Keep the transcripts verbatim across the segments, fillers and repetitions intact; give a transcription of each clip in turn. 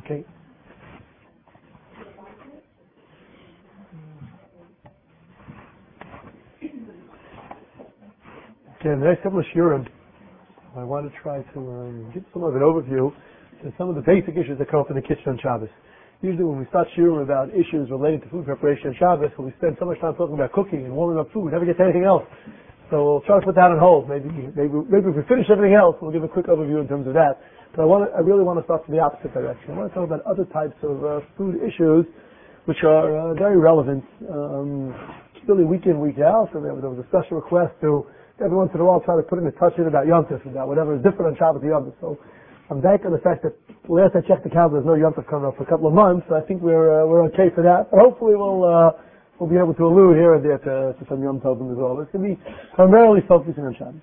Okay. Okay, the next couple of shiurim, I want to try to um, give some of an overview to some of the basic issues that come up in the kitchen on Shabbos. Usually when we start shiurim about issues related to food preparation on Shabbos, we spend so much time talking about cooking and warming up food, we never get to anything else. So we'll try to put that on hold. Maybe, maybe, maybe if we finish everything else, we'll give a quick overview in terms of that. But I want to, I really want to start from the opposite direction. I want to talk about other types of uh, food issues which are uh, very relevant, um, really week in, week out. So there was, there was a special request to every once in a while try to put in a touch in about Yom Tov, about whatever is different on Shabbos and Yom Tov. So I'm banking on the fact that last I checked the calendar, there's no Yom Tov coming up for a couple of months. So I think we're uh, we're okay for that. But hopefully we'll uh, we'll be able to allude here and there to, to some Yom Tov as well. It's going to be primarily focusing on Shabbos.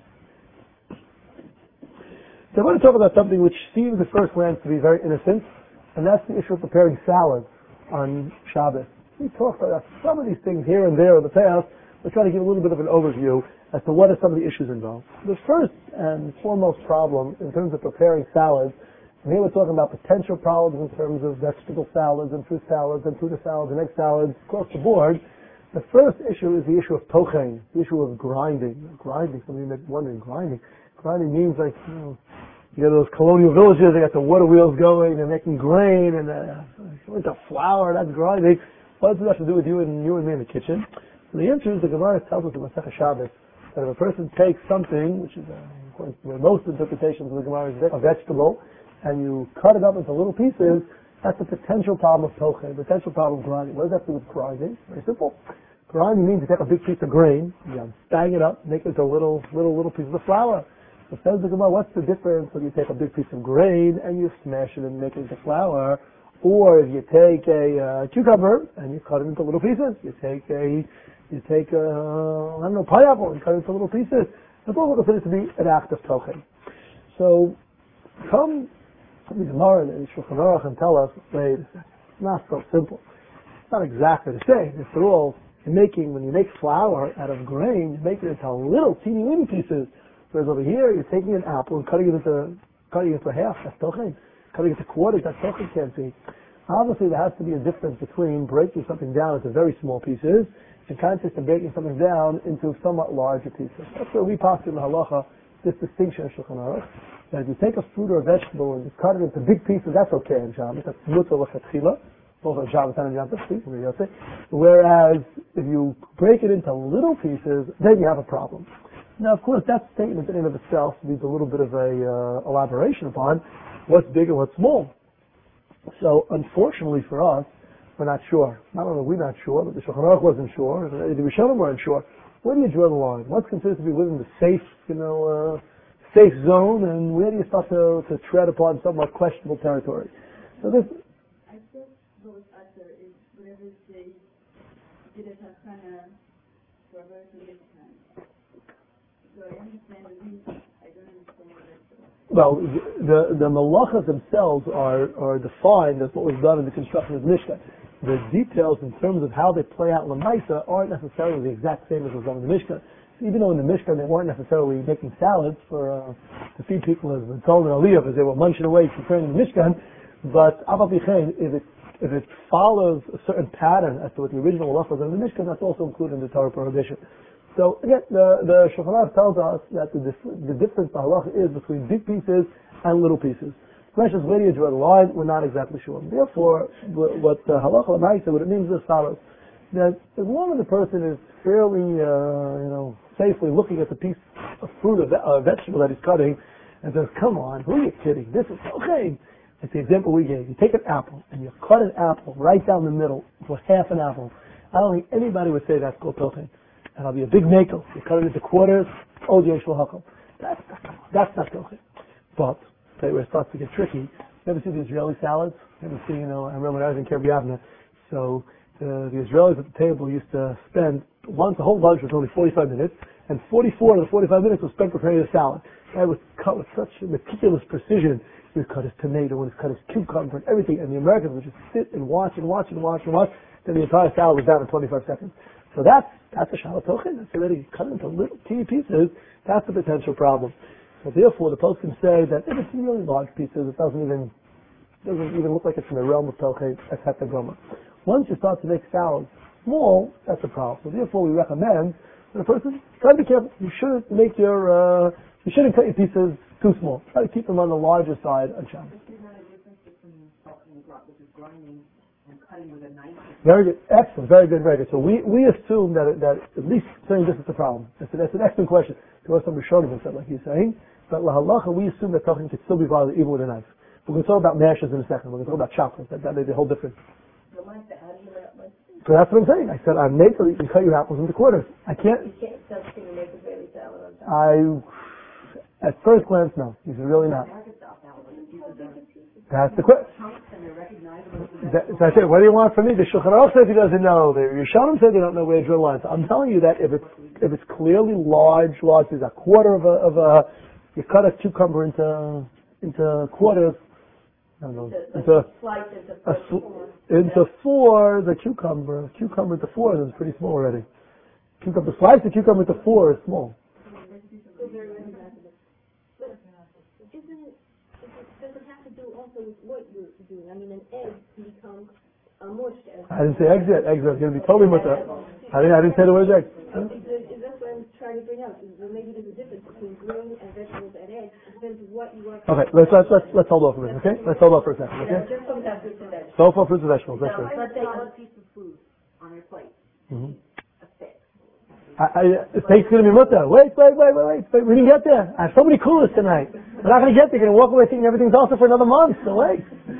So I want to talk about something which seems at first glance to be very innocent, and that's the issue of preparing salads on Shabbos. We talked about some of these things here and there in the past. We're trying to give a little bit of an overview as to what are some of the issues involved. The first and foremost problem in terms of preparing salads, and here we're talking about potential problems in terms of vegetable salads and fruit salads and tuna salads and egg salads across the board. The first issue is the issue of tochein, the issue of grinding. Grinding, some of you may be wondering, grinding. Grinding means like, you know, you got those colonial villages, they got the water wheels going, they're making grain, and uh, with the flour, that's grinding. What does it have to do with you and you and me in the kitchen? So the answer is the Gemara tells us in Masechah Shabbos that if a person takes something, which is uh, according to most interpretations of the Gemara, is a vegetable, and you cut it up into little pieces, that's a potential problem of tochein, a potential problem of grinding. What does that have to do with grinding? Very simple. Grinding means you take a big piece of grain, you bang it up, make it into little, little, little pieces of flour. So says the Gemara, what's the difference when you take a big piece of grain and you smash it and make it into flour, or if you take a uh, cucumber and you cut it into little pieces? You take a You take, a, I don't know, pineapple and cut it into little pieces. That's all considered to be an act of tochein. So, come the Gemara and Shulchan Aruch and tell us, wait, it's not so simple. It's not exactly the same. After all, you're making, when you make flour out of grain, you make it into little, teeny, weeny pieces. Whereas over here, you're taking an apple and cutting it into, cutting it into half. That's tochein. Cutting it into quarters. That's tochein can't be. Obviously, there has to be a difference between breaking something down into very small pieces in contrast to breaking something down into somewhat larger pieces. That's where we pass in the halacha this distinction in Shulchan Aruch, that if you take a fruit or a vegetable and you cut it into big pieces, that's okay in Shabbos. That's mutar l'chatchila, both on Shabbos and on Yom Tov. Whereas if you break it into little pieces, then you have a problem. Now, of course, that statement in and of itself needs a little bit of a uh, elaboration upon what's big and what's small. So, unfortunately for us, we're not sure. Not only are we not sure, but the Shulchan Aruch wasn't sure, the Rishonim weren't sure. Where do you draw the line? What's considered to be within the safe, you know, uh, safe zone, and where do you start to, to tread upon somewhat questionable territory? So this. I guess those answer is whatever they did it as kind of for a very good time. So I understand the reason. I don't understand the rest of it. Well, the the malachas themselves are are defined as what was done in the construction of the Mishkan. The details in terms of how they play out in the Maisa aren't necessarily the exact same as was done in the Mishkan. Even though in the Mishkan they weren't necessarily making salads for uh, to feed people, as been told in Aliyah, as they were munching away preparing the Mishkan, but Abba Bichein, if it if it follows a certain pattern as to what the original halacha was in the Mishkan, that's also included in the Torah prohibition. So again, the the Shulchan Aruch tells us that the the difference in halacha is between big pieces and little pieces. The question is, where do you draw the line? We're not exactly sure. Therefore, what the halacha l'maisa, what it means is as follows: that as long as the person is fairly, uh, you know, safely looking at the piece of fruit or uh, vegetable that he's cutting, and says, "Come on, who are you kidding? This is okay." It's the example we gave. You take an apple and you cut an apple right down the middle for half an apple. I don't think anybody would say that's called tochein. And I'll be a big makel. You cut it into quarters. Oh, the Yeshua Hakam. That's that's not tochein. But tell you where it starts to get tricky. You ever see the Israeli salads? You ever see, you know, I remember when I was in Kiryat Yavne. So uh, the Israelis at the table used to spend once the whole lunch was only forty-five minutes, and forty-four of the forty-five minutes was spent preparing the salad. And it was cut with such meticulous precision. He would cut his tomato and he cut his cucumber and everything, and the Americans would just sit and watch and watch and watch and watch. Then the entire salad was done in twenty-five seconds. So that's that's a shalot tochein. That's already cut into little teeny pieces. That's a potential problem. So therefore, the post can say that if it's really large pieces, it doesn't even doesn't even look like it's in the realm of Tochet as Hetagoma. Once you start to make salads small, that's a problem. So therefore we recommend that a person try to be careful. You shouldn't make your, uh, you shouldn't cut your pieces too small. Try to keep them on the larger side on Shabbos. Very good, excellent, very good, very good. So we, we assume that that at least saying this is the problem. That's, that's an excellent question. There was some Rishonim who said, like he's saying, but lahalacha we assume that talking could still be violated even with a knife. We're going to talk about mashes in a second. We're going to talk about chocolates. That, that is a whole different. So that's what I'm saying. I said on maple you can cut your apples into quarters. I can't. You can't substitute make a baby salad on top. I, at first glance, no. He's really not. That's the question. That, so I said, what do you want from me? The Shulchan Aruch says he doesn't know. The Rishonim said they don't know where to draw lines. I'm telling you that if it's if it's clearly large, large is a quarter of a of a, you cut a cucumber into into quarters. I don't know. Into Slice into a, four. into four, the cucumber cucumber into four is pretty small already. Cucumber slice the cucumber into four is small. Also with what you're doing. I mean, an egg can become a mush. I didn't say eggs yet. Eggs are going to be totally much. I didn't, I didn't say the word egg. Huh? That's what I'm trying to bring out. Maybe there's a difference between green and vegetables and eggs. It depends what you want. Okay, let's, let's, let's, let's hold off a minute, okay? Let's hold off for a second, okay? Just from that fruits and vegetables. So for fruits and vegetables, that's right. Let's say one piece of food on your plate. Mm-hmm. A steak. I, I, the steak's going to be mutter. Wait, wait, wait, wait, wait, wait. We didn't get there. I have so many coolers tonight. We're not going to get there. You're going to walk away thinking everything's awesome for another month. So wait.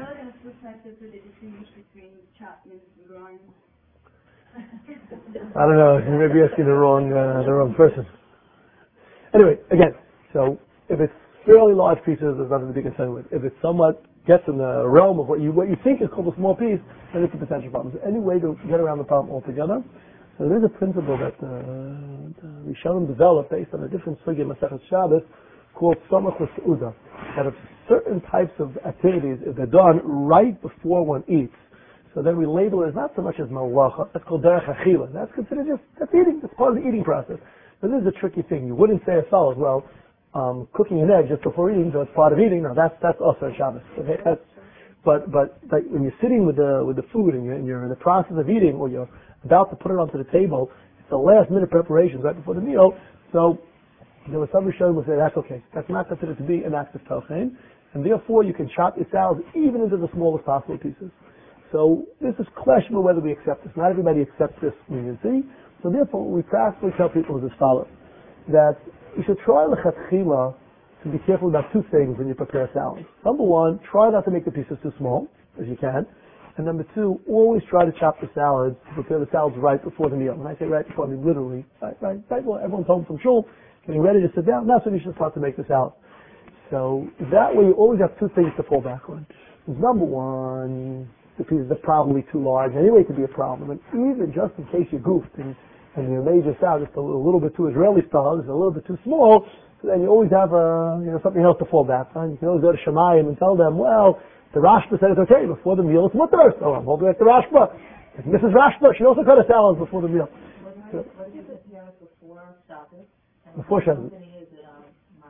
I don't know. You may be asking the wrong, uh, the wrong person. Anyway, again, so if it's fairly large pieces, there's nothing to be concerned with. If it somewhat gets in the realm of what you what you think is called a small piece, then it's a potential problem. So any way to get around the problem altogether. So there's a principle that uh, the Rishonim developed based on a different sugi in Masechet Shabbos called Samach L'Seuda. That if certain types of activities, if they're done right before one eats, so then we label it as not so much as malacha, that's called derech achila. That's considered just, that's eating, that's part of the eating process. But this is a tricky thing. You wouldn't say a salad, well, um, cooking an egg just before eating, so it's part of eating. No, that's, that's also Shabbos. Okay? That's, but, but, like, when you're sitting with the, with the food and you're, and you're in the process of eating, or you're about to put it onto the table, it's the last minute preparations right before the meal, so there was some Rishonim who say that's okay. That's not considered to be an act of Talchein, and therefore you can chop your salads even into the smallest possible pieces. So this is questionable whether we accept this. Not everybody accepts this leniency. So therefore, what we practically tell people is as follows: that you should try lechatchila to be careful about two things when you prepare salads. Number one, try not to make the pieces too small as you can. And number two, always try to chop the salads, to prepare the salads right before the meal. When I say right before, I mean literally, right, right, right when everyone's home from shul, getting ready to sit down, that's when you should start to make the salad. So that way you always have two things to fall back on. Number one, the pieces are probably too large. Anyway, it could be a problem. And even just in case you goofed and, and you made your salad just a little, a little bit too Israeli style, just a little bit too small, so then you always have a, you know, something else to fall back on. You can always go to Shemayim and tell them, well, the Rashba said it's okay before the meal. It's mutter. So I'm holding it to Rashba. If Missus Rashba, she also cut a salad before the meal. What, so, what is it before Shabbos? Before Shabbos. Is it um,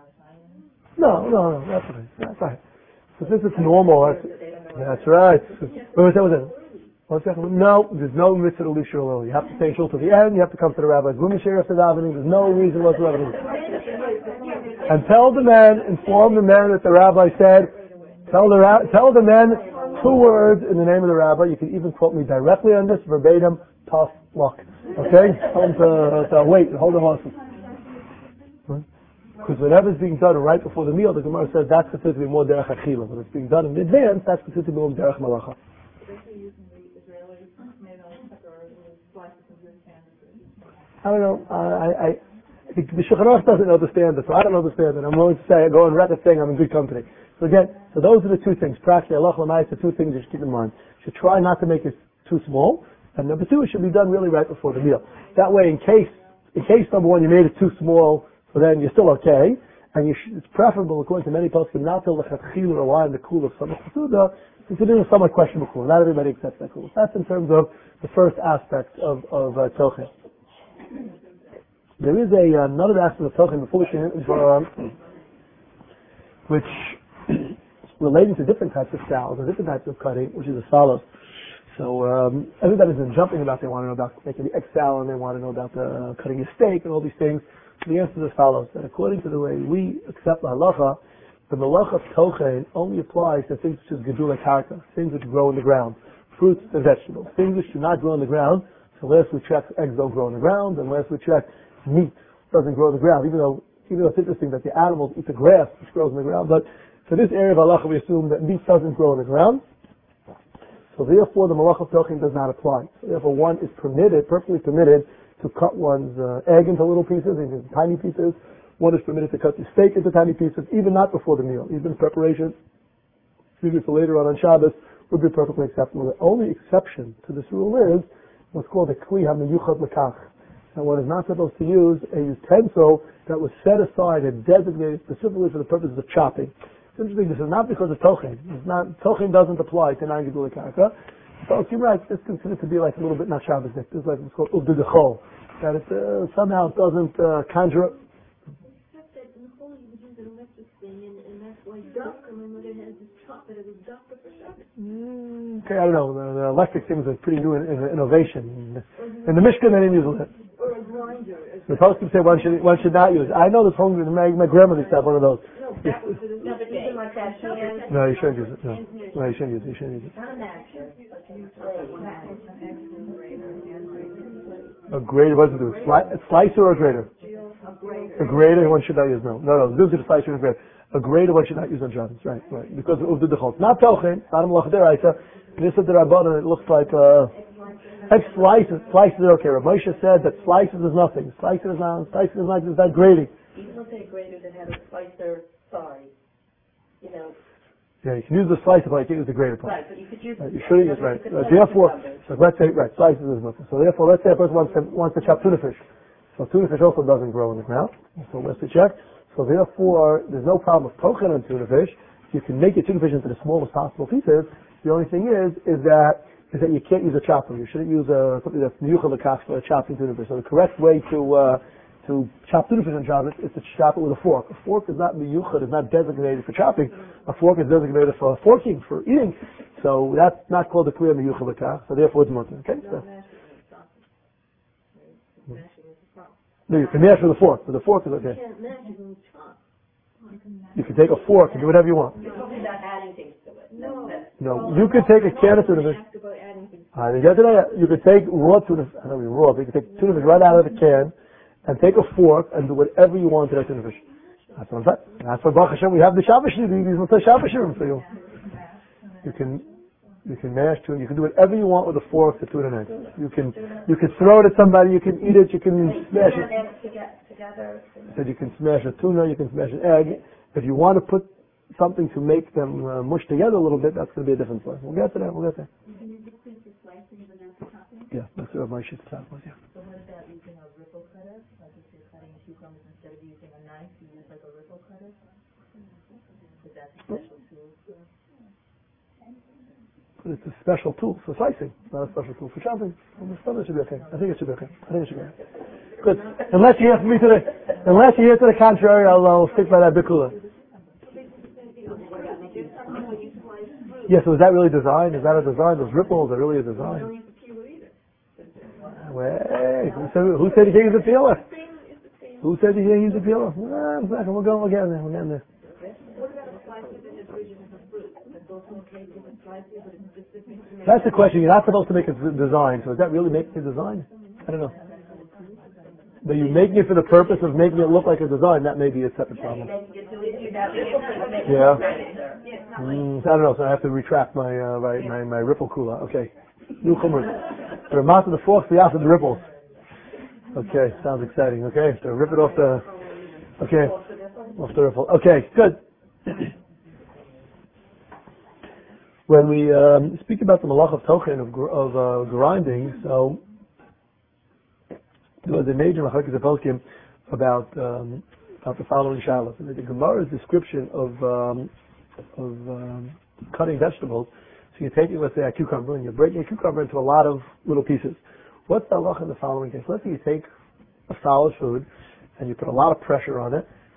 No, no, no. That's right. That's right. So since it's normal, that's, that's right. What was that? Was that? One second. No, there's no mitzvah to leave shul early. You have to stay shul till the end. You have to come to the rabbi's room and share after davening. There's no reason whatsoever. And tell the men, inform the men that the rabbi said. Tell the ra- tell the men two words in the name of the rabbi. You can even quote me directly on this verbatim. Tough luck. Okay? Tell them to, to wait and hold the horses. Because whatever's being done right before the meal, the Gemara says that's considered to be more derech achila. When it's being done in advance, that's considered to be more derech malacha. I don't know. I, I, the, the Shulchan Aruch doesn't understand this, so I don't understand it. I'm willing to say, I go on record saying I'm in good company. So again, so those are the two things. Practically, Allah L'mayis, the two things you should keep in mind. You should try not to make it too small. And number two, it should be done really right before the meal. That way, in case, in case number one, you made it too small, so then you're still okay. And you should, it's preferable, according to many poskim, not to lechatchila rely on the kul of Samach L'Seuda, considering a somewhat questionable kul. Not everybody accepts that kul. That's in terms of the first aspect of, of uh, Tochet. There is a, another aspect of Tochet before we can, uh, which relating to different types of salads or different types of cutting, which is a salos. So um, everybody's been jumping about. They want to know about making the egg salad, and they want to know about the, uh, cutting a steak and all these things. So the answer is as follows: that according to the way we accept the halacha, the malacha of tochen only applies to things such as gedula karka, things which grow in the ground, fruits and vegetables, things which do not grow in the ground. So last we checked, eggs don't grow in the ground, and last we checked, meat doesn't grow in the ground. Even though, even though it's interesting that the animals eat the grass which grows in the ground, but for this area of halacha we assume that meat doesn't grow in the ground. So therefore, the malach of tochen does not apply. So therefore, one is permitted, perfectly permitted, to cut one's uh, egg into little pieces, into tiny pieces. One is permitted to cut the steak into tiny pieces, even not before the meal. Even preparation, maybe for later on on Shabbos, would be perfectly acceptable. The only exception to this rule is what's called a kli hamiyuchad lekach. And one is not supposed to use a utensil that was set aside and designated specifically for the purposes of chopping. It's interesting, this is not because of tochen. It's not, tochen doesn't apply to nine gedula karka. So you're right, it's considered to be like a little bit not Shabbos. It's like, it's called uvdu dechol. That it, uh, somehow it doesn't uh, conjure up. Except that in the whole you would use an electric thing, and, and that's why doctor, my mother has this chop that it was doctor for Shabbos. Mm, okay, I don't know. The, the electric things are pretty new in, in, innovation. In the Mishkan, they didn't use it. Or a grinder. The poskim say one should one should not use. I know this home. My, my grandmother used to have one of those. No, that was for the No, but even like that hand. No, you shouldn't use it. No, no, you shouldn't use it. You shouldn't use it. Not a matcher, but you play. A grater, what does it do? Sli- a slicer or a grater? A grater, one should not use. No, no, no. This is a slicer and a grater. A grater, one should not use on Shabbos. Right, right. Because of the dechol. Not tochen. Not a malach deraisa. This is the rabbanon. It looks like uh, egg slices. Slices are okay. Rav Moshe said that slices is nothing. Slices is not. Slices is not. It's not grating. Even if they grater that had a slicer size, you know. Yeah, you can use the slicer, but you can't use the grater part. Right, but you could use. Right, you shouldn't use right. Uh, therefore, so let's say right slices is nothing. So therefore, let's say a person wants to wants to chop tuna fish. So tuna fish also doesn't grow in the ground. So let's check. So therefore, there's no problem with tochen on tuna fish. You can make your tuna fish into the smallest possible pieces. The only thing is, is that is that you can't use a chopper. You shouldn't use a something that's miyuchad lekach for chopping tuna fish. So the correct way to uh, to chop tuna fish on Shabbos is to chop it with a fork. A fork is not miyuchad, is not designated for chopping. A fork is designated for forking, for eating. So that's not called a clear miyuchad lekach. So therefore, it's mutter. Okay. So. No, you can mash with a fork. With a fork is okay. You can't mash it and chop. You can take a fork and do whatever you want. You're talking about adding things to it. No. No, you could take a can of tuna fish. Ask about adding things. I didn't get to that. You could take raw tuna. I don't mean raw, but you could take tuna fish right out of the can and take a fork and do whatever you want to that tuna fish. That's what I'm saying. That's why Baruch Hashem we have the Shabbos Shirim. These are Shabbos Shirim for you. You can you can mash tuna. You can do whatever you want with a fork to tuna and egg. You can you can throw it at somebody. You can eat it. You can smash it. Together. So you can smash a tuna. You can smash an egg. If you want to put something to make them uh, mush together a little bit, that's going to be a different story. We'll get to that. We'll get there. You can use the clean for slicing but not for chopping. Yeah, that's what my shit talk was. Yeah. So what about using a ripple cutter? Like if you're cutting cucumbers, instead of using a knife, you use like a ripple cutter? Because that's a special tool for... But it's a special tool for slicing, not a special tool for chopping. Well, the stuff should be okay. I think it should be okay. I think it should be okay. Good. Unless you hear from me to the, unless you hear to the contrary, I'll, I'll stick by that bikula. Yes, so is that really design? Is that a design? Those ripples are really a design. Wait, who said, who said you can't use a peeler? Who said you can't use a peeler? Well, exactly. We're going, we're getting there, we're getting there. That's the question. You're not supposed to make a design, so does that really make a design? I don't know. But you're making it for the purpose of making it look like a design, that may be a separate problem. Yeah. Mm, I don't know, so I have to retract my uh, my, my, my ripple kula. Okay. New chumras. The amount of the forks, the after the ripples. Okay, sounds exciting. Okay, so rip it off the, okay, off the ripple. Okay, good. When we um, speak about the malach of tochen, of, of uh, grinding, so there was a major machlokes poskim about um, about the following shalos. The Gemara's description of um, of um, cutting vegetables. So you're taking, let's say, a cucumber, and you're breaking a cucumber into a lot of little pieces. What's the halacha in the following case? Let's say you take a solid food and you put a lot of pressure on it,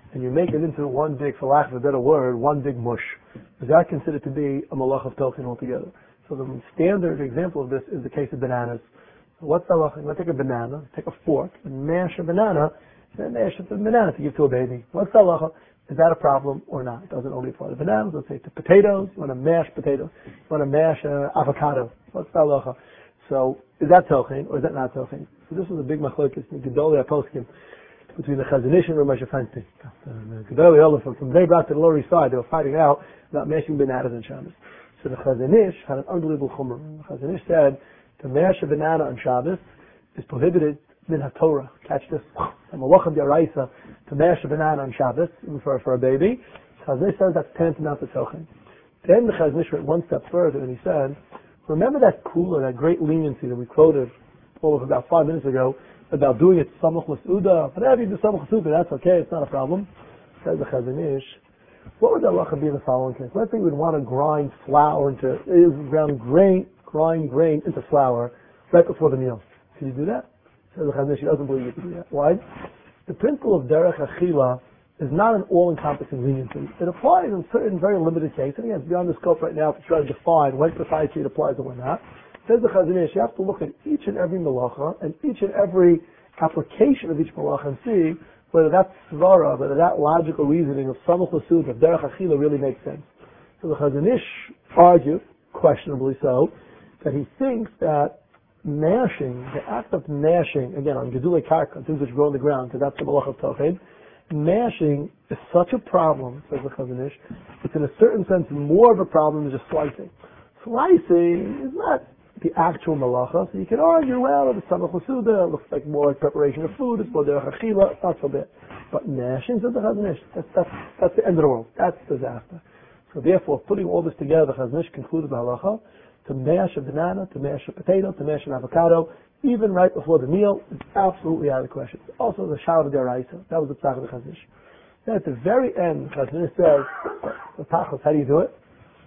and you make it into one big, for lack of a better word, one big mush, is that considered to be a malach of tochen altogether? So the standard example of this is the case of bananas. So what's the halacha? You take a banana, take a fork, and mash a banana, and mash it to a banana to give to a baby. What's the halacha? Is that a problem or not? It doesn't only apply to bananas. Let's say to potatoes. You want to mash potatoes. You want to mash uh, avocado. What's the halacha? So is that tochen or is that not tochen? So this was a big machlokes in Gedolei HaPoskim between the Chazon Ish and Rav Moshe Feinstein. The Gedolei Olav from Bnei Brak to the Lower East Side, they were fighting out about mashing bananas on Shabbos. So the Chazon Ish had an unbelievable chumrah. The Chazon Ish said to mash a banana on Shabbos is prohibited min haTorah. Catch this. I'm a malach d'oraisa to mash a banana on Shabbos for for a baby. Chazon Ish says that's tantamount to tochen. Then the Chazon Ish went one step further and he said, remember that cooler, that great leniency that we quoted all of about five minutes ago about doing it samach l'seuda. Whatever you do samach l'seuda, that's okay. It's not a problem. Says the Chazon Ish. What would the halacha be in the following case? Let's say we'd want to grind flour into ground grain, grind grain into flour right before the meal. Can you do that? Says the Chazon Ish. He doesn't believe you can do that. Why? The principle of derech achila is not an all-encompassing leniency. It applies in certain very limited cases. And again, it's beyond the scope right now to try to define when precisely it applies and when not. Says the Chazon Ish, you have to look at each and every malacha and each and every application of each malacha and see whether that svara, whether that logical reasoning of samach l'seuda, of derech achila really makes sense. So the Chazon Ish argued, questionably so, that he thinks that mashing, the act of mashing, again on gedulei karka, things which grow on the ground, because that's the malach of tochen, mashing is such a problem, says the Chazon Ish, it's in a certain sense more of a problem than just slicing. Slicing is not the actual malacha, so you can argue, well, if it's samach l'seuda, it looks like more like preparation of food, it's more derech achila, it's not so bad. But mashing, says the Chazon Ish, that's, that's, that's the end of the world. That's disaster. So therefore, putting all this together, the Chazon Ish concluded the halacha, to mash a banana, to mash a potato, to mash an avocado, even right before the meal, is absolutely out of the question. Also the Shara d'Oraisa, that was the psach of the Chazon Ish. Then at the very end, the Chazon Ish says, the tachlis, how do you do it?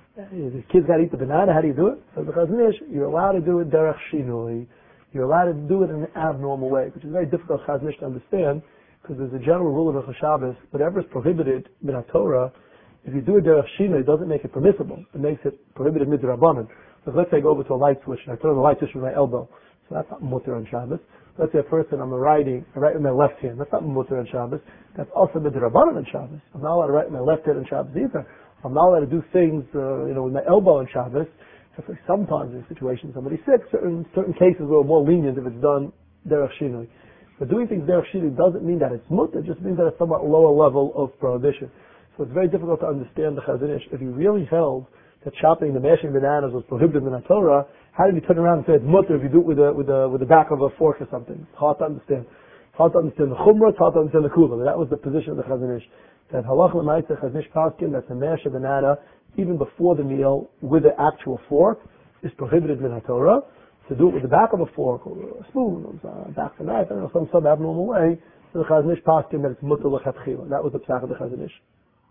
The kids got to eat the banana, how do you do it? So the Chazon Ish, you're allowed to do it derech shinui. You're allowed to do it in an abnormal way, which is very difficult for Chazon Ish to understand, because there's a general rule of Rosh Hashanah, whatever is prohibited min Torah, if you do it derech shinui, it doesn't make it permissible. It makes it prohibited midrabanan. So let's say I go over to a light switch and I turn on the light switch with my elbow. So that's not mutter on Shabbos. Let's say a person I'm writing, I write with my left hand. That's not mutter on Shabbos. That's also midrabanan on Shabbos. I'm not allowed to write with my left hand on Shabbos either. I'm not allowed to do things, uh, you know, with my elbow on Shabbos. So for sometimes in situations somebody's sick, certain certain cases were more lenient if it's done derech shinui. But doing things derech shinui doesn't mean that it's mutter. It just means that it's somewhat lower level of prohibition. So it's very difficult to understand the Chazon Ish. If he really held that chopping, the mashing bananas was prohibited in the Torah, how did he turn around and say it's mutter if you do it with the with the with the back of a fork or something? It's hard to understand. It's hard to understand the chumrah. It's hard to understand the kula. That was the position of the Chazon Ish. That halach l'maisa Chazon Ish paskin that to mash a banana even before the meal with the actual fork is prohibited in the Torah. To do it with the back of a fork or a spoon or a back of a knife, I don't know, some some abnormal way, so the Chazon Ish paskin that it's mutter l'chatchila. That was the psach of the Chazon Ish.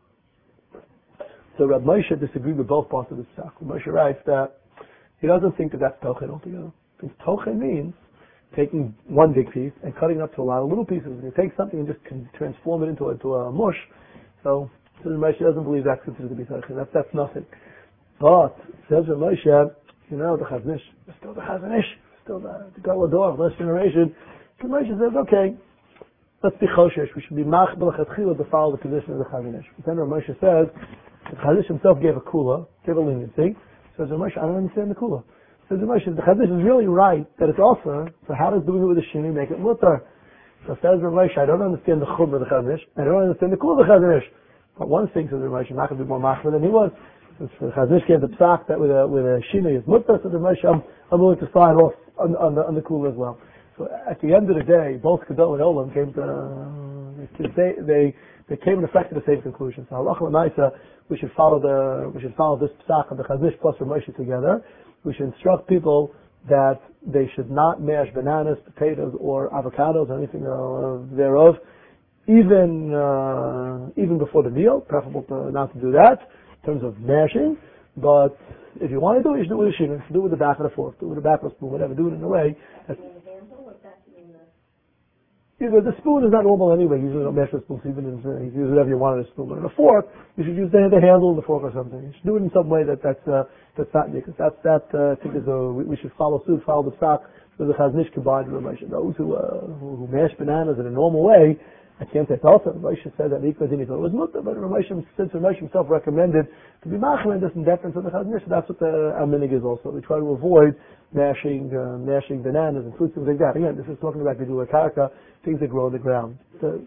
So Rav Moshe disagreed with both parts of the psach. Rav Moshe writes that he doesn't think that that's tochen altogether. Because tochen means taking one big piece and cutting it up to a lot of little pieces. And you take something and just can transform it into, into a mush. So, so Rav Moshe doesn't believe that's considered to be tochen. That's, that's nothing. But, says Rav Moshe, you know, the Chazon Ish, still the Chazon Ish, still the, the Galador, last generation. So Rav Moshe says, okay, let's be choshesh. We should be machbel lechatchila to follow the position of the Chazon Ish. Then Rav Moshe says, the Chazon Ish himself gave a kula, gave a leniency. So Rav Moshe, I don't understand the kula. So Rav Moshe, the Chazon Ish is really right that it's also, so how does doing it with a shini make it mutter? So says Rav Moshe, I don't understand the chumrah of the Chazon Ish, I don't understand the kula of the Chazon Ish. But one thing, says Rav Moshe, I'm not going to be more machbel than he was. Since the Chazon Ish gave the psak that with a, with a shini is mutter, so Rav Moshe, I'm, I'm willing to sign off on, on the, on the kula as well. So at the end of the day, both Gedol and Olam came to, uh, they, they, they came in effect to the same conclusion. So halach l'maisa, we should follow the, we should follow this psach of the Chazon Ish plus Rav Moshe together. We should instruct people that they should not mash bananas, potatoes, or avocados, or anything uh, thereof, even, uh, even before the meal. Preferable to, not to do that in terms of mashing. But if you want to do it, you should do it with a shina. Do it with the back of the fork. Do it with the back of the spoon, whatever. Do it in a way that's either the spoon is not normal anyway. Usually don't mash the spoon, even in, uh, you use whatever you want in a spoon. But in a fork, you should use the, the handle of the fork or something. You should do it in some way that that's uh, that's not because that's that uh, I think is a we, we should follow suit, follow the stock. So the Chaznish combined with Moshe. Those who, uh, who who mash bananas in a normal way, I can't say it's also. Moshe said that Mikvah didn't thought it was mutter, but Moshe, since Moshe himself recommended to be machmir this in deference of the Chaznish, so that's what the our minig is also. We try to avoid mashing uh, mashing bananas and fruits, things like that. Again, this is talking about gedula karka, things that grow in the ground. The,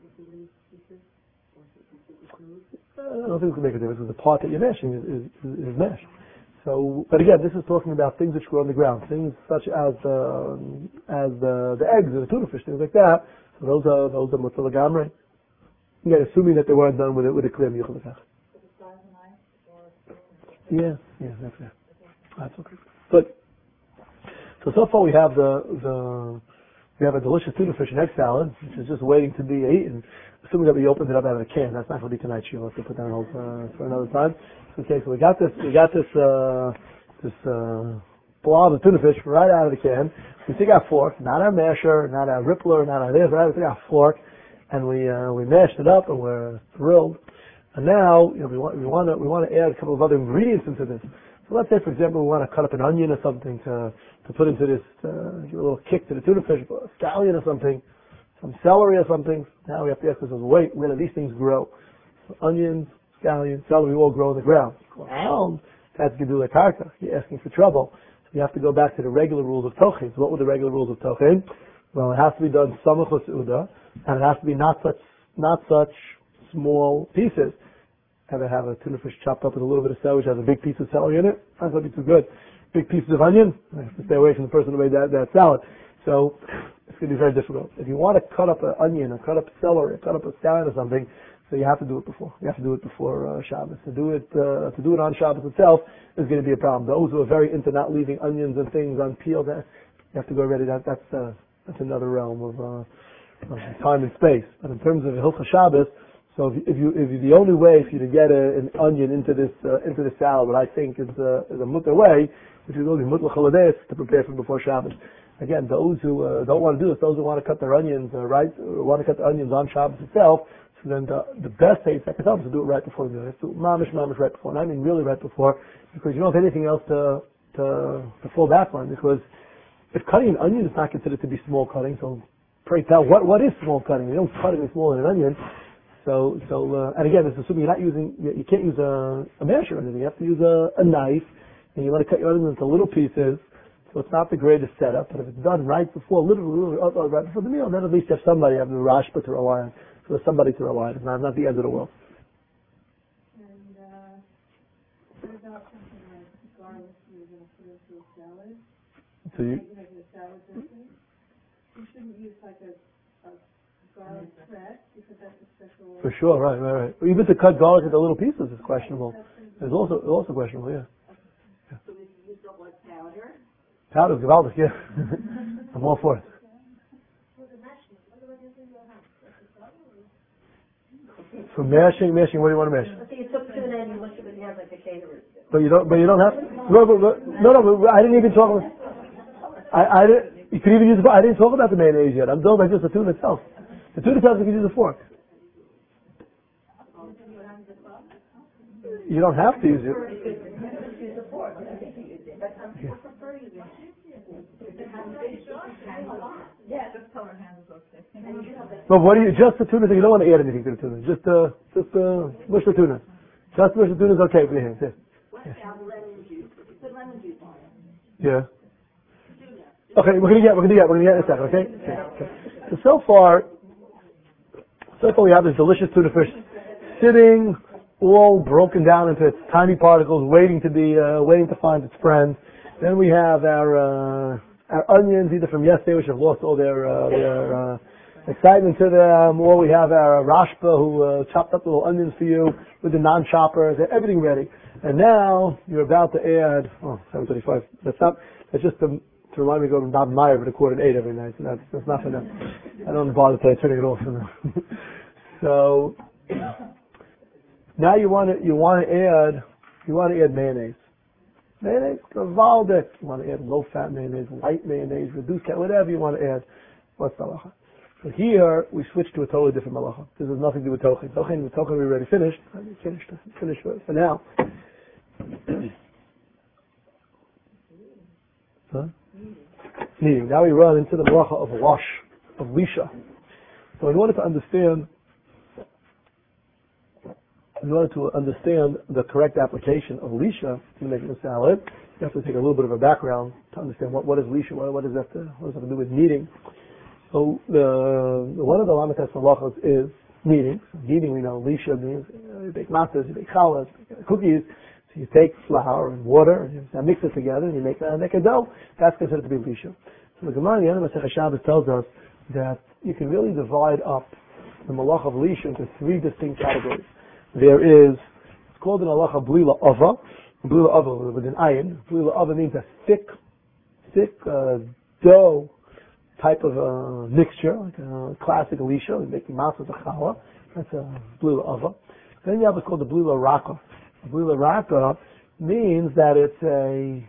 I don't think it can make a difference because the part that you're mashing is, is, is, is mashed. So, but again, this is talking about things which grow on the ground, things such as uh, as the, the eggs or the tuna fish, things like that. So those are those are mutzah l'gamrei. Again, assuming that they weren't done with it with a clear miyuchel l'kach. Yeah, yeah, that's it. That's okay. But so so far we have the the we have a delicious tuna fish and egg salad, which is just waiting to be eaten. Assuming that we opened it up out of a can, that's not going to be tonight. She'll have to put that on hold uh, for another time. Okay, so we got this, we got this, uh, this, uh, blob of tuna fish right out of the can. We take our fork, not our masher, not our rippler, not our this, right? We take our fork, and we, uh, we mashed it up, and we're thrilled. And now, you know, we want, we want to, we want to add a couple of other ingredients into this. So let's say, for example, we want to cut up an onion or something to, to put into this, uh, give a little kick to the tuna fish, a scallion or something, some celery or something. Now we have to ask ourselves, wait, where do these things grow? So onions, scallion, celery all grow in the ground. Ground, that's gedula karka. You're asking for trouble. So you have to go back to the regular rules of tochin. So what were the regular rules of tochin? Well, it has to be done samach l'seuda, and it has to be not such, not such small pieces. Have to have a tuna fish chopped up with a little bit of celery, which has a big piece of celery in it. That's not be too good. Big pieces of onion, I have to stay away from the person who made that, that salad. So it's going to be very difficult. If you want to cut up an onion or cut up celery or cut up a scallion or something, so you have to do it before. You have to do it before uh, Shabbos. To do it uh, to do it on Shabbos itself is going to be a problem. Those who are very into not leaving onions and things unpeeled, you have to go ready. That that's uh, that's another realm of, uh, of time and space. But in terms of Hilchah Shabbos, so if, if you if you, the only way for you to get a, an onion into this uh, into the salad, what I think is, uh, is a mutter way, which is only mutter chaladeis to prepare for before Shabbos. Again, those who uh, don't want to do this, those who want to cut their onions, uh, right, or want to cut the onions on Shabbos itself, so then the, the best way I can tell them is to do it right before the meal. You have to do mamish, mamish right before. And I mean really right before, because you don't have anything else to, to, to fall back on, because if cutting an onion is not considered to be small cutting, so pray tell, what, what is small cutting? You don't cut anything smaller than an onion. So, so, uh, and again, it's assuming you're not using, you, you can't use a, a masher or anything. You have to use a, a knife, and you want to cut your onions into little pieces. So it's not the greatest setup, but if it's done right before, literally, literally right before the meal, then at least you have somebody, you have the rashba to rely on. So there's somebody to rely on. It's not, not the end of the world. And, uh, what about something like garlic you're going to put into a salad? So you, Like a salad dressing? You shouldn't use like a, a garlic press, because that's a special... for sure, right, right, right. Even to cut garlic into little pieces is questionable. It's also, also questionable, yeah. So if you use the like powder? Powder, gewaldig, yeah. I'm all for it. So mashing, mashing, what do you want to mash? So you took tuna and you mushed it with your hands like the caterers do. But you don't, but you don't have, no, no, no, no, I didn't even talk about, I, I didn't, you could even use, I didn't talk about the mayonnaise yet. I'm talking about just the tuna itself. The tuna itself, you can use a fork. You don't have to use it. Yeah, just tell her hand is okay. But what do you, just the tuna thing, you don't want to add anything to the tuna. Just, uh, just, uh, mush the tuna. Just mush the tuna is okay for your hands, yeah. What about lemon juice? If you put lemon juice on it. Yeah. Okay, we're gonna get, we're gonna get, we're gonna get in a second, okay? Okay. okay. So, so far, so far we have this delicious tuna fish sitting, all broken down into its tiny particles, waiting to be, uh, waiting to find its friends. Then we have our, uh, our onions, either from yesterday, which have lost all their, uh, their, uh, excitement to them, or we have our rashba who, uh, chopped up little onions for you with the non-choppers, everything ready. And now, you're about to add, oh, seven thirty-five. That's not, that's just to, to remind me to go to Bob Meyer for the quarter at eight every night. So that's, that's not gonna, I don't bother today turning it off. So, now you want to, you want to add, you want to add mayonnaise. Mayonnaise, Gavaldic. You want to add low-fat mayonnaise, light mayonnaise, reduced fat, whatever you want to add. What's the halacha? So here, we switch to a totally different malacha. This has nothing to do with tochin. Tochin, with tochin we already finished. Finished, finished for now. Huh? Kneading. Now we run into the malacha of wash, of lisha. So in order to understand, in order to understand the correct application of lisha in making a salad, you have to take a little bit of a background to understand what, what is lisha, what, what, does that to, what does that have to do with kneading. So the, the one of the lamites malachos is kneading. So kneading, we know lisha means uh, you bake matzahs, you bake challahs, you bake cookies. So you take flour and water and you mix it together and you make a, make a dough. That's considered to be lisha. So the Gemara in the end of Masechah Shabbos tells us that you can really divide up the malach of lisha into three distinct categories. There is, it's called an halacha blila ava, blila ava with an ayin. Blila ava means a thick, thick uh, dough type of uh, mixture, like a classic lisha, making matzah challah. That's a blila ava. Then you have what's called the blila raka. Blila raka means that it's a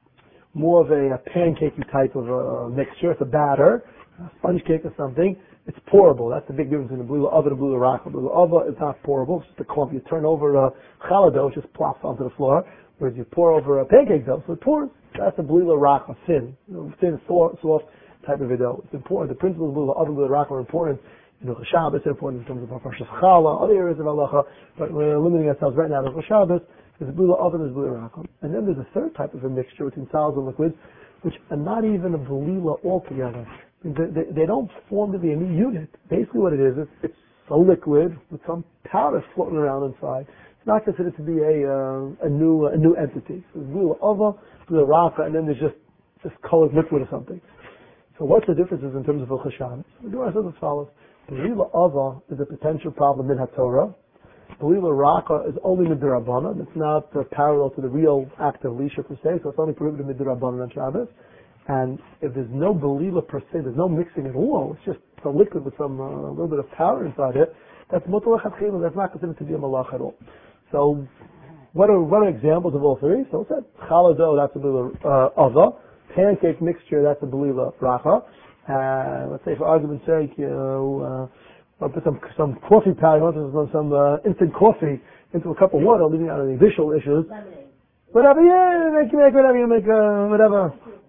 more of a, a pancakey type of a mixture. It's a batter, a sponge cake or something. It's pourable. That's the big difference between the blila ava and the blila raka. Blila ava is not pourable. It's just a clump. You turn over a challah dough, it just plops onto the floor. Whereas you pour over a pancake dough, so it pours. That's a blila raka, thin, you know, thin, soft, soft type of a dough. It's important. The principles of blila ava and blila raka are important. You know, Shabbos is important in terms of Parshas Challah, other areas of halacha, but we're limiting ourselves right now to Shabbos. There's blila ava and there's blila raka. And then there's a third type of a mixture between solids and liquids, which are not even a blila altogether. They, they, they don't form to be a new unit. Basically what it is, it's, it's a liquid with some powder floating around inside. It's not considered to be a uh, a new a new entity. So there's blila ava, blila raka, and then there's just just colored liquid or something. So what's the differences in terms of Hilchos Shabbos? The Gemara says as follows. Blila ava is a potential problem in HaTorah. Blila raka is only midrabanan. It's not uh, parallel to the real act of lisha per se, so it's only prohibited midrabanan on Shabbos. And if there's no blila per se, there's no mixing at all, it's just a liquid with some uh, a little bit of powder inside it, that's mutar lechatchila. That's not considered to be a malach at all. So what are what are examples of all three? So it said challah dough, that's a blila uh, ava. Pancake mixture, that's a blila raka. Uh, let's say for argument's sake, you know, uh, I'll put some some coffee powder, some, some uh, instant coffee into a cup of water, leaving out any visual issues. Lemonade. Whatever, yeah, make make whatever you make, uh, whatever.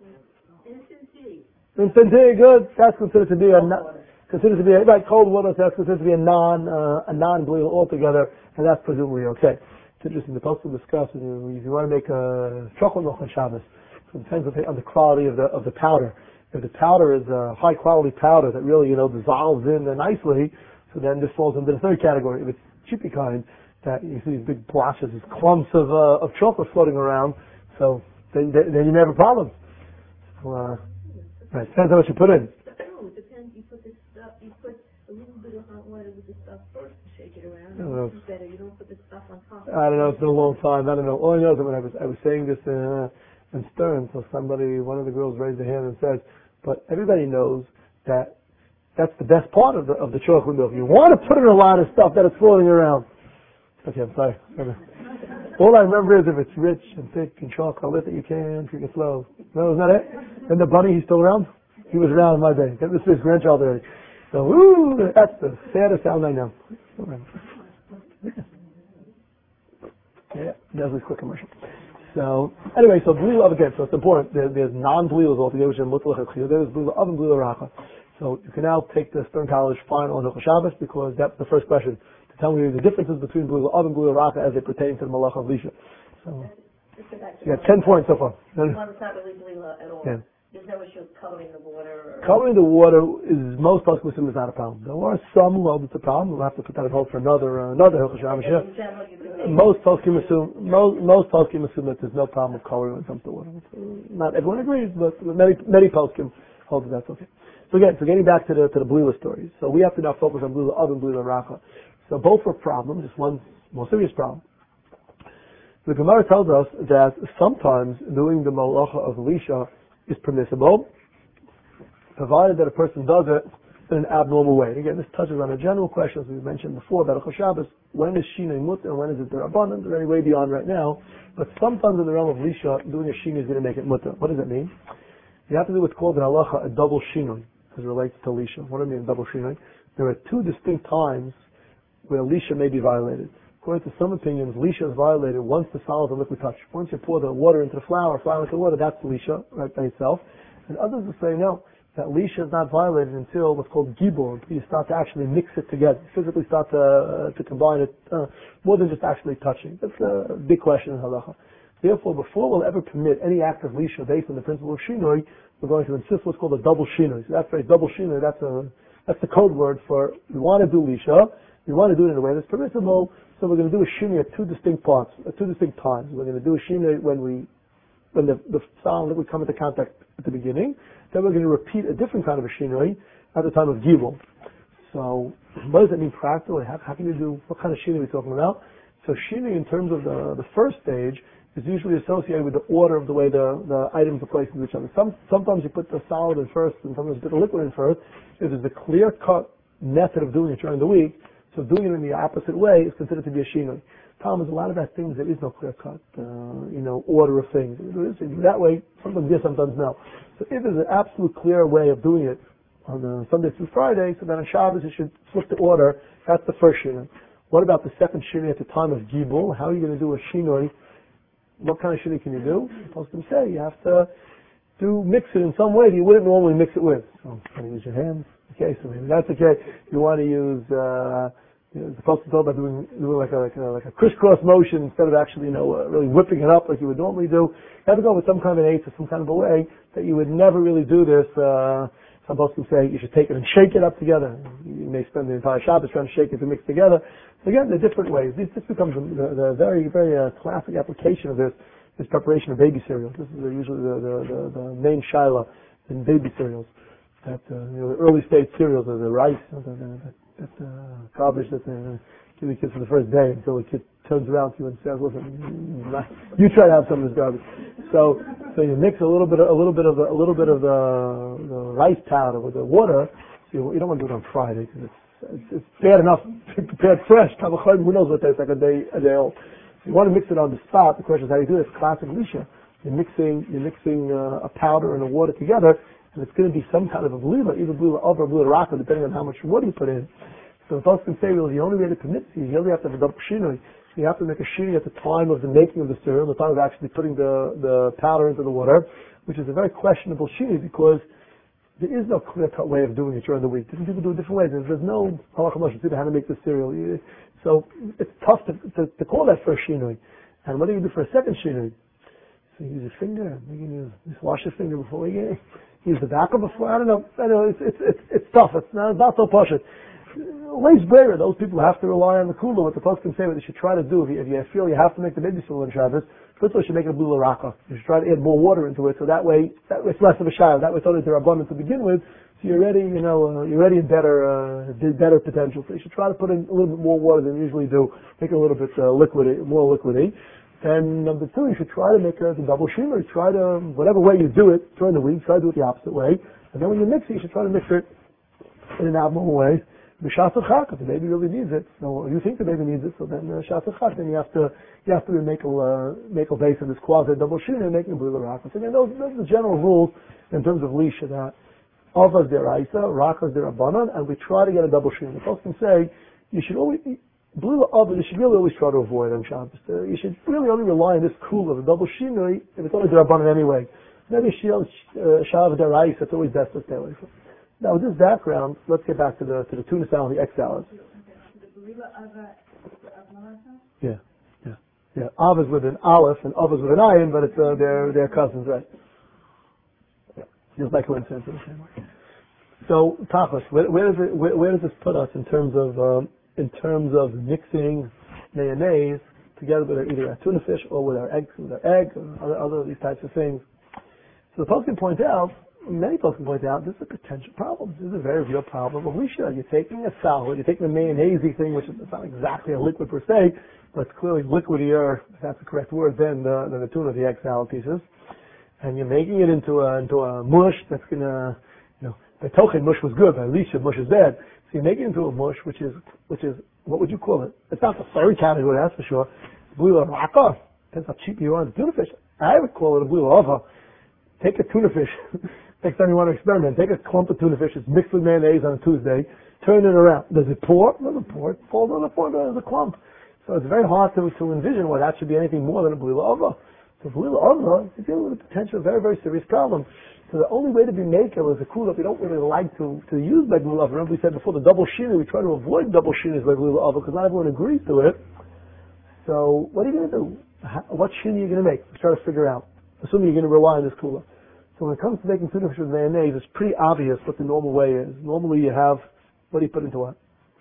Instant tea. Instant tea, good. That's considered to be a non, considered to be a, right, cold water. That's considered to be a non uh, a non blila altogether, and that's presumably okay. It's interesting. The post will discuss if you, if you want to make a chocolate milk on Shabbos. So it depends on the quality of the of the powder. If the powder is a high quality powder that really, you know, dissolves in there nicely, so then this falls into the third category. If it's chippy kind, that you see these big blotches, these clumps of uh, of chocolate floating around, so then, then you may have a problem. So, uh, right, depends on what you put in. No, it depends. You put the stuff, you put a little bit of hot water with the stuff first and shake it around. I don't know. It's better. You don't put the stuff on top. I don't know, it's been a long time. I don't know. All I know is that when I was, I was saying this uh, in Stern, so somebody, one of the girls raised their hand and said, but everybody knows that that's the best part of the of the chocolate milk. You want to put in a lot of stuff that is floating around. Okay, I'm sorry. All I remember is if it's rich and thick and chocolate that you can drink it slow. No, isn't that it? And the bunny, he's still around? He was around in my day. This is his grandchild already. So, woo, that's the saddest sound I know. Yeah, that was a quick commercial. So, anyway, so blila again, so it's important. There, there's non-blilas altogether, which are mutar lechatchila. There's blila ava and blila raka. So you can now take the Stern College final on Hilchos Shabbos because that's the first question. To tell me the differences between blila ava and blila raka as they pertain to the malach of lisha. So, you got ten points so far. One is not really blila at all. Yeah. There's no issue of coloring the water. Or Coloring the water is most poskim is not a problem. There are some well it's a problem. We'll have to put that on hold for another uh, another Hilchos Shabbos. Yeah. in general, you can make Most poskim assume most most poskim assume that there's no problem with coloring when it comes to water. Not everyone agrees, but many many poskim hold that that's okay. So again, so getting back to the to the blila stories. So we have to now focus on blila ava and blila raka. So both were problems. Just one more serious problem. The Gemara tells us that sometimes doing the malacha of lisha is permissible, provided that a person does it in an abnormal way. Again, this touches on a general question, as we mentioned before, about Hilchos Shabbos. When is shinoi mutar and when is it derabanan? There's any way beyond right now. But sometimes in the realm of lisha, doing a shinoi is going to make it mutar. What does that mean? You have to do what's called in halacha a double shinoi. as it relates to Lisha. What do I mean double shinoi? There are two distinct times where Lisha may be violated. According to some opinions, Lisha is violated once the solids are liquid touch. Once you pour the water into the flour, flour into the water, that's Lisha right by itself. And others will say no, that Lisha is not violated until what's called gibor. You start to actually mix it together. You physically start to, uh, to combine it uh, more than just actually touching. That's a big question in halacha. Therefore, before we'll ever permit any act of Lisha based on the principle of shinoi, we're going to insist what's called a double shinoi. So that's right, double shinoi, that's a that's the code word for we want to do Lisha, we want to do it in a way that's permissible, so we're going to do a shinoi at two distinct parts, at two distinct times. We're going to do a shinoi when we when the, the solid liquid come into contact at the beginning, then we're going to repeat a different kind of a shinoi at the time of gibor. So, what does that mean practically? How, how can you do, what kind of shinoi are we talking about? So shinoi in terms of the, the first stage is usually associated with the order of the way the, the items are placed into each other. Some, sometimes you put the solid in first and sometimes you put the liquid in first. If there's a clear-cut method of doing it during the week, so doing it in the opposite way is considered to be a shinoi. Problem is, a lot of that things, there is no clear-cut, uh, you know, order of things. That way, sometimes yes, sometimes no. So if there's an absolute clear way of doing it on uh, Sunday through Friday, so then on Shabbos you should flip the order. That's the first shinoi. What about the second shinoi at the time of gibor? How are you going to do a shinoi? What kind of shinoi can you do? I'm supposed to say you have to do mix it in some way that you wouldn't normally mix it with. So, you want to use your hands? Okay, so maybe that's okay. You want to use, uh, you know, supposed to talk about doing, doing like a, like a, like a crisscross motion instead of actually, you know, uh, really whipping it up like you would normally do. You have to go with some kind of an eight or some kind of a way that you would never really do this, uh, some folks can say you should take it and shake it up together. You may spend the entire Shabbos trying to shake it to mix together. So again, there are different ways. This, this becomes the, the very, very uh, classic application of this, this preparation of baby cereals. This is usually the, the, the, the main shaila in baby cereals. That, uh, you know, the early stage cereals are the rice, you know, the, the, the, the uh, garbage that they uh, give the kids for the first day until the kid turns around to you and says, listen, you try to have some of this garbage. So, so you mix a little bit, of, a little bit of the, a little bit of the, the rice powder with the water. So you, you don't want to do it on Friday because it's, it's, it's bad enough to prepare it fresh. Who knows what tastes like a day, a day old. So you want to mix it on the spot. The question is how you do it. It's classic Lisha. You're mixing, you're mixing uh, a powder and a water together, and it's going to be some kind of a blula, either blula over or blula raka, depending on how much water you put in. So folks can say, well, the only way to commit to you, you really have to have a double shinoi. You have to make a shinoi at the time of the making of the cereal, the time of actually putting the, the powder into the water, which is a very questionable shinoi because there is no clear-cut way of doing it during the week. Different people do it different ways. There's no halacha mashal how to make the cereal. So it's tough to, to, to call that first shinoi. And what do you do for a second shinoi? So you use your finger. You can use, just wash your finger before you get it. Use the back of before. I don't know. I don't know. It's it's it's, it's tough. It's not, it's not so poshut. Lace brayer, those people have to rely on the kula. What the post can say, what they should try to do, if you, if you feel you have to make the baby cereal on Shabbos, first of all, you should make it a blula raka. You should try to add more water into it, so that way, that way it's less of a shayla. That way it's only their abundance to begin with, so you're ready, you know, uh, you're ready in better, uh, better potential. So you should try to put in a little bit more water than you usually do. Make it a little bit uh, liquidy, more liquidy. And number two, you should try to make it a double shimmer. Try to, whatever way you do it during the week, try to do it the opposite way. And then when you mix it, you should try to mix it in an abnormal way. B'shas chak, if the baby really needs it, so you think the baby needs it, so then uh, shas chak, then you have to you have to make a uh, make a base of this quasi double shin and making blula raka. So again, those those are the general rules in terms of lisha that avas deraisa, rakas derabanan, and we try to get a double shin. The folks can say you should always blula avas. You should really always try to avoid on Shabbos. Uh, you should really only rely on this cool of a double shinoi if it's only derabanan anyway. Maybe shil shav deraisa. It's always best to stay away from. Now, with this background, let's get back to the to the tuna salad and the egg salads. Yeah, yeah, yeah. Av is with an aleph and Av is with an ayin, but it's uh, they're they're cousins, right? Yeah, just by coincidence in the same way. So, tachlis, where, where does it where, where does this put us in terms of um, in terms of mixing mayonnaise together with our, either our tuna fish or with our eggs, with our egg, or other, other of these types of things? So the post can point out. Many folks can point out this is a potential problem. This is a very real problem. But we should. You're taking a salad, you're taking the mayonnaise thing, which is not exactly a liquid per se, but it's clearly liquidier, if that's the correct word, than the, than the tuna, the egg salad pieces. And you're making it into a, into a mush that's gonna, you know, the tochen mush was good, but at least your mush is bad. So you're making it into a mush, which is, which is, what would you call it? It's not the furry category, that's for sure. Blula raka. Depends how cheap you are on the tuna fish. I would call it a blula ava. Take a tuna fish. Next time you want to experiment, take a clump of tuna fish, it's mixed with mayonnaise on a Tuesday, turn it around. Does it pour? It doesn't pour. It falls on the floor, there's a clump. So it's very hard to, to envision why that should be anything more than a blila ova. So blila ova is dealing with a potential very, very serious problem. So the only way to be makel is a kula that we don't really like to, to use by blila ova. Remember we said before, the double shina, we try to avoid double shinas by blila ova because not everyone agrees to it. So what are you going to do? How, what shina are you going to make? Let's try to figure out. Assuming you're going to rely on this kula. So when it comes to making tuna fish with mayonnaise, it's pretty obvious what the normal way is. Normally you have, what do you put into what?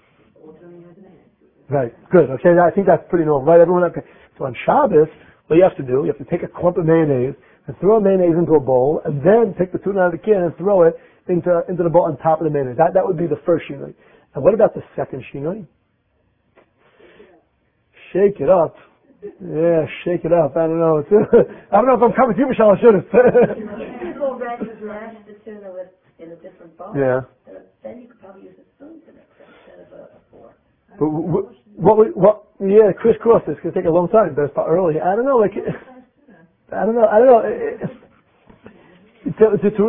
Right, good. Okay, I think that's pretty normal, right? Everyone, okay. So on Shabbos, what you have to do, you have to take a clump of mayonnaise and throw mayonnaise into a bowl, and then take the tuna out of the can and throw it into into the bowl on top of the mayonnaise. That that would be the first shinoi. And what about the second shinoi? Shake it up. Yeah, shake it up. I don't know. It's, I don't know if I'm coming to you, Michelle. I should have. People already mash the tuna with, in a different bowl. Yeah. Then you could probably use a spoon to mix it instead of a, a fork. But what, what, what, yeah, crisscross this. It's going to take a long time. Better start early. I don't know, like, I don't know, I don't know. It's, it's, it's,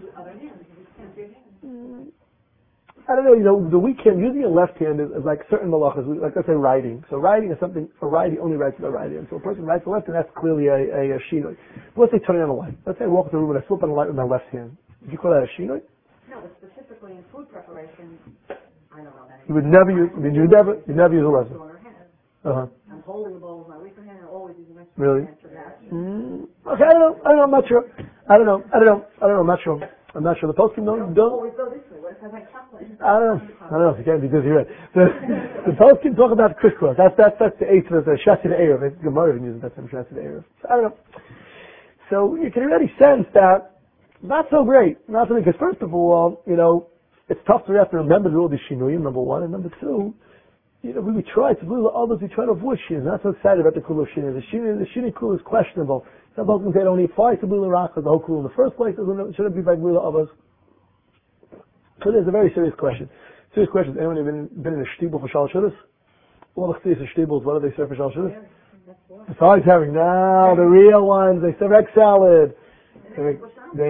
I don't know, you know, the weak hand, using your left hand is, is like certain malachas, like let's say writing. So writing is something, a righty only writes with a right hand. So a person writes the left hand, that's clearly a, a, a shinoi. But let's say turning on the light. Let's say I walk into the room and I flip on the light with my left hand. Would you call that a shinoi? No, but specifically in food preparation, I don't know that. You would never use, I mean, you never, you never use a left hand. Uh-huh. I'm holding the bowl with my weaker hand and always using my strong Really? hand for that. Mm, okay, I don't know, I don't know, I'm not sure. I don't know, I don't know, I don't know, I'm not sure. I'm not sure. The poskim don't, don't, Always go this way. What if I like chocolate? I don't know. I don't know if you can because you're right. The, the poskim talk about crisscross. That's, that's, that's the eighth of the Shas Erev. It's Gemara even uses that term, Shas Erev. So, I don't know. So you can already sense that not so great. Not so great. Because first of all, you know, it's tough to have to remember all these shinuyim, number one. And number two, you know, we, we try to do others, we try to avoid shin. Not so excited about the kul of shin. The shin, the shin kul is questionable. Some folks say don't apply to blila rachas, the whole kul in the first place. It shouldn't be by blila others. So there's a very serious question. Serious question. Has anyone been, been in a shtibel for Shal Shudas? All the chassidus shtibels, what do they serve for Shal Shudas? Besides having now the real ones, they serve egg salad. They make, they,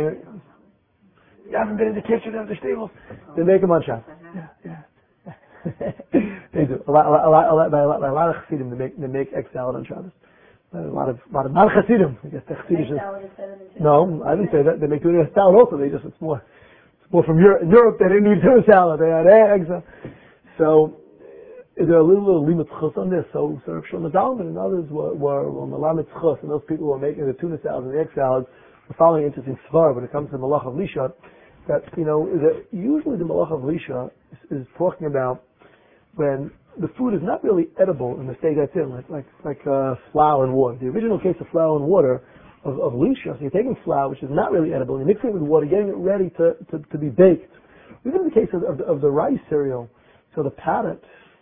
you haven't been in the kitchen of the shtibels. They make them on Shabbos. Yeah, yeah. They do. A lot, a lot, a lot, a lot, by a lot, by a lot of chassidim, they make, they make egg salad on Shabbos. A lot of, a lot of not chassidim. I guess the chassidim is. No, I didn't say that. They make tuna salad also. They just, it's more. Well, from Europe, in Europe, they didn't eat tuna salad. They had eggs. So, is there a little, little limit chus on this? So, so Shlomo Zalman and others were, were, were malamet chus, and those people who were making the tuna salads and the egg salads were following an interesting svar when it comes to the malach of lisha. That, you know, that usually the malach of lisha is, is talking about when the food is not really edible in the state that's in, like, like, like, uh, flour and water. The original case of flour and water Of, of lisha, so you're taking flour, which is not really edible, and you're mixing it with water, getting it ready to, to, to be baked. Even in the case of, of, the, of the rice cereal, so the powder,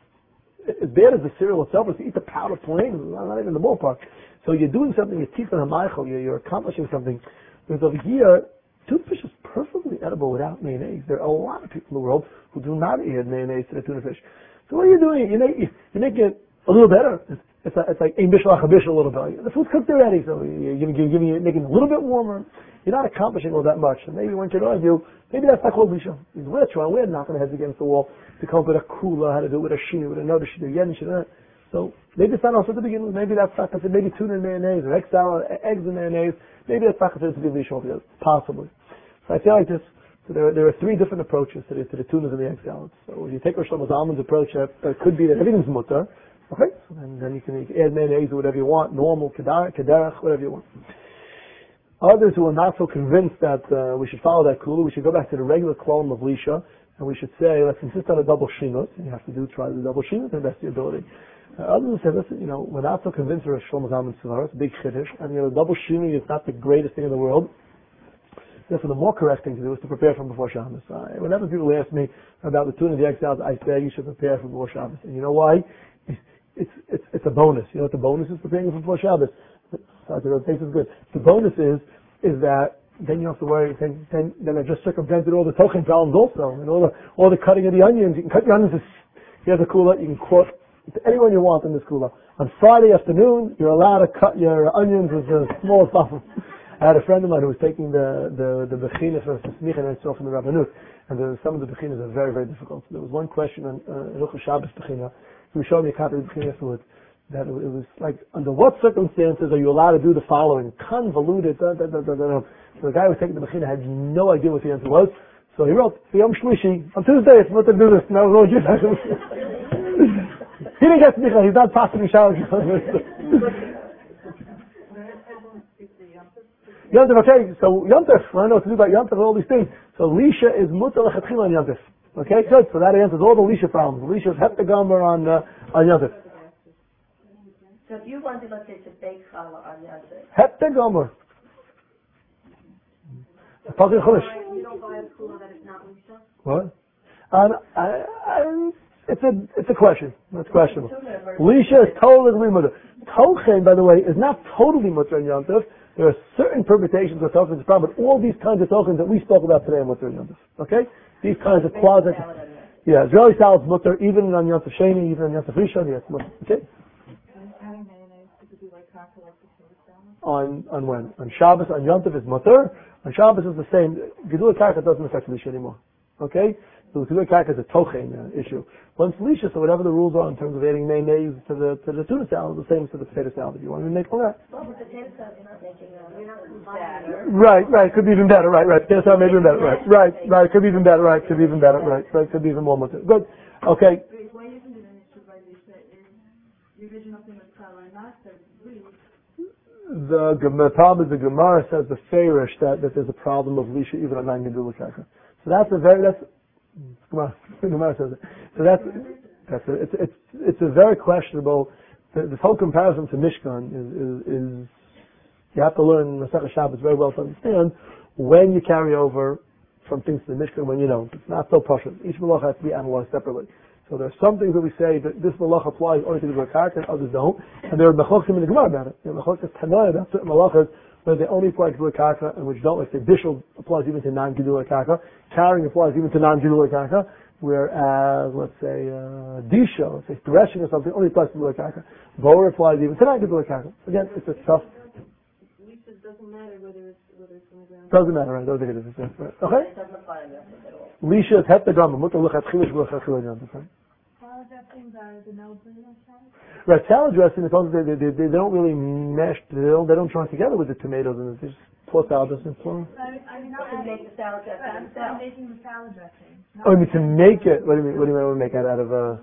as bad as the cereal itself is, to eat the powder plain, not even in the ballpark. So you're doing something, you're teaching a maichel, you're, you're accomplishing something. Because over here, tuna fish is perfectly edible without mayonnaise. There are a lot of people in the world who do not add mayonnaise to the tuna fish. So what are you doing? You make, you make it a little better. It's, It's, a, it's like ein bishul a bishul a little bit. The food's cooked already, so you're giving, you're giving, making it a little bit warmer. You're not accomplishing all that much. And maybe one could argue, maybe that's not called lisha. We're trying, we're knocking our heads against the wall to come up with a kula, how to do it with a shina, with another shina, yen shina. So maybe it's not also to begin with. Maybe that's not considered. Maybe tuna and mayonnaise or egg salad, eggs and mayonnaise. Maybe that's not considered to be lisha altogether. Possibly. So I feel like this. So there, there are three different approaches to the, to the tunas and the egg salads. So if you take Rosh Shlomo Zalman's approach, that, that could be that everything's mutter. Okay, so then, then you can add mayonnaise or whatever you want, normal, kedarach, whatever you want. Others who are not so convinced that uh, we should follow that kula, we should go back to the regular column of lisha, and we should say, let's insist on a double shinut. You have to do try the double shinut to the best of your ability. Uh, others say, listen, you know, we're not so convinced of Shlomo Zalman's svar. It's a big chiddush, and you know, the double shinut is not the greatest thing in the world. Therefore, the more correct thing to do is to prepare from before Shabbos. Uh, whenever people ask me about the tuna and the egg salads, I say you should prepare from before Shabbos. And you know why? It's, it's, it's a bonus. You know what the bonus is preparing for before Shabbos? Sorry, the taste is good. The bonus is, is that then you don't have to worry, then, then, then I just circumvented all the tochen problems also, and all the, all the cutting of the onions. You can cut your onions, here's a cooler, you can quote to anyone you want in this cooler. On Friday afternoon, you're allowed to cut your onions as small as possible. I had a friend of mine who was taking the the the bechina for Smicha and itself in the Rabbanut, and the, some of the bechinas are very very difficult. There was one question on Hilchos Shabbos bechina. He was showing me a copy of the bechina afterwards. That it was like, under what circumstances are you allowed to do the following? Convoluted. Da, da, da, da, da. So the guy who was taking the bechina had no idea what the answer was. So he wrote, Yom Shlishi, on Tuesday, it's not to do this. Now, no, you he didn't get smicha. He's not passing showers. Yontif, okay, so Yontif, I know what to do about Yontif and all these things. So Lisha is mutar lechatchila on Yontif. Okay, good. So that answers all the Lisha problems. Lisha is heptagomer on uh, on Yontif. So if you wanted, let's say, to bake challah on Yontif. Heptagomer. You don't buy a challah that is not Lisha? What? Um, I, I, it's a it's a question. It's questionable. Lisha is totally mutar. Tochen, by the way, is not totally mutar on Yontif. There are certain permutations of tokens, but all these kinds of tokens that we spoke about today are mutter on Yontif. Okay? These kinds of closets. Yeah, Israeli salad's mutter, even on Yontif Sheni, even on Yontif Rishon, yes, mutter. Okay? On, on when? On Shabbos, on Yontif is mutter. On Shabbos is the same. Gedula Karka doesn't affect Lisha anymore. Okay? So the Gedula Karka is a tochen uh, issue. Once Lisha, so whatever the rules are in terms of adding mayonnaise to the to the tuna salad, the same as to the potato salad. If you want to make all that. Well, with potato salad, you're not making a, you're not combining. Right, right. Could be even better. Right, right. Potato salad maybe even better. Right, right, right. Could be even better. Right, could be even better. Right, right. Could be even more mutter. Good. Okay. Why isn't it an issue by Lisha? Is the original thing with challah and master really? The, the problem is the Gemara says the Farish that, that there's a problem of Lisha even on nine Gedula Karka. So that's a very that's Gemara. Gemara says it. So that's that's a, it's it's it's a very questionable. This whole comparison to Mishkan is is, is you have to learn Masechah Shabbos very well to understand when you carry over from things to the Mishkan when you don't. It's not so pashut. Each malacha has to be analyzed separately. So there are some things that we say that this malacha applies only to the Karka and others don't. And there are mechokim in the Gemara about it. There are mechokim tanoi about certain malachas where they only apply to the Karka and which don't. Like say Bishul applies even to non-Gedula Karka. Carrying applies even to non-Gedula Karka. Whereas, let's say, uh, Disha, let's say threshing or something, only applies to Gedula Karka. Boer applies even to non-Gedula Karka. Again, it's a tough. It doesn't matter whether it's whether it's on the ground. Doesn't matter, right? I don't think it is. Right. Okay? It doesn't apply to Yontif at all. Lisha is heptagomer. Mutar lechatchila sh'lechatchila Yontif. Salad dressings are the no blue salad? Right, salad dressing, they, they, they, they don't really mesh, they don't, they don't join together with the tomatoes and they just pour salad dressing. Pour. I mean, not You can make the salad dressing I'm yourself. making the salad dressing. Oh, you mean to make it? What do you mean, what do you mean to make it out of, uh?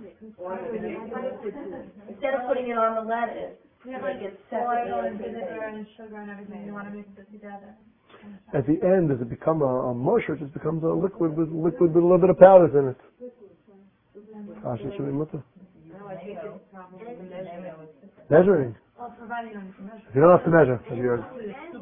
Instead of putting it on the lettuce, you make it separately. Oil and vinegar and sugar and everything, you want to mix it together. At the end, does it become a, a mush or it just becomes a liquid with liquid with a little bit of powders in it? Gosh, it should be mutter. Measuring. Well, providing you don't measure. You don't have to measure. Have you heard?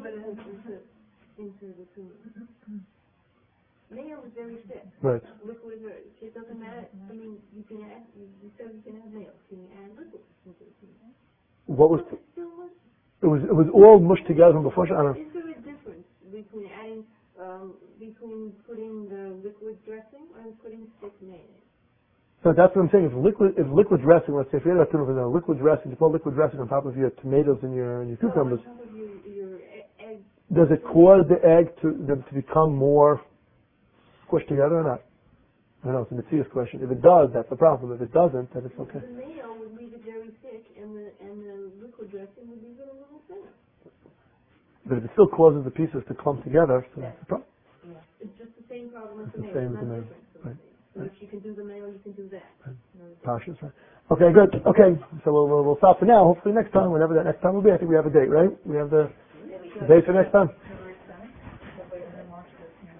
Into the food. Mayo is very thick. Right. Liquid, it doesn't matter. I mean, you can add, you you said you can add mayo. Can you add liquid into the food? What was, But still, was- it was, it was all mushed together from before, I don't know. is there a difference between adding, um, between putting the liquid dressing and putting thick mayonnaise? So that's what I'm saying. If liquid, if liquid dressing, let's say if you had a liquid dressing, you put liquid dressing on top of your tomatoes and your, and your cucumbers, No, on top of your, your e- egg. does it cause the egg to them to become more squished together or not? I don't know, it's a Matthias question. If it does, that's the problem. If it doesn't, then it's okay. The mayo would leave it very thick, and the and the liquid dressing would leave it a little thinner. But if it still causes the pieces to clump together, so that's the problem. It's just the same problem with It's the the mayo. same It's as the not mayo. different. Right. So if you can do the mayo, you can do that. Pashas, right? Okay, good. Okay, so we'll, we'll, we'll stop for now. Hopefully next time, whenever that next time will be, I think we have a date, right? We have the, the date for next time.